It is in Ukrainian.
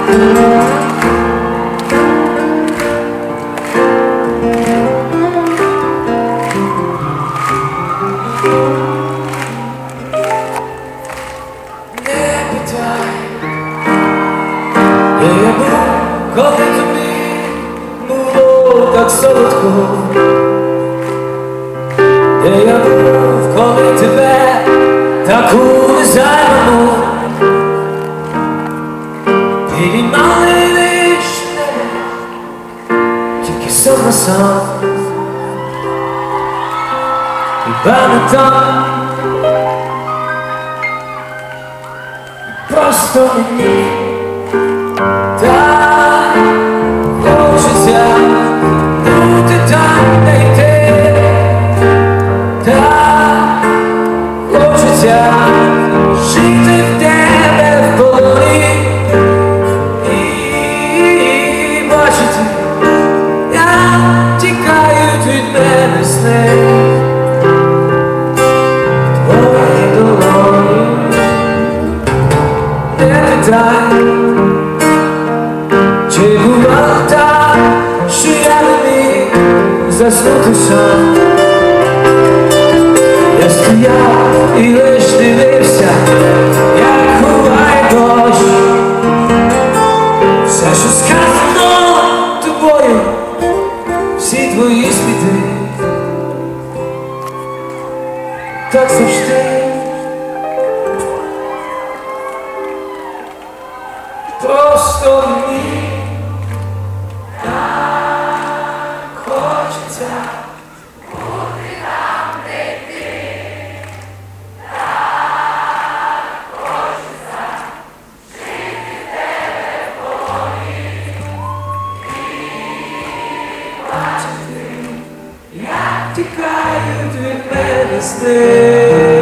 Коли тобі було так солодко, де я був, коли тебе таку незайману підіймали вічне, тільки сам на сам, хіба не там, просто мені так хочеться бути там, де й ти, так хочеться жити в тебе в полоні і бачити, як тікають від мене сни твої долоні. Не питай, чи бувало так, що я не міг заснути сам. Я стояв і лиш дивився, як ховає дощ. Все, що сказано тобою, всі твої сліди, так завжди. Просто мені так хочеться бути там, де ти, так хочеться жити в тебе в полоні і бачити, як тікають від мене сни.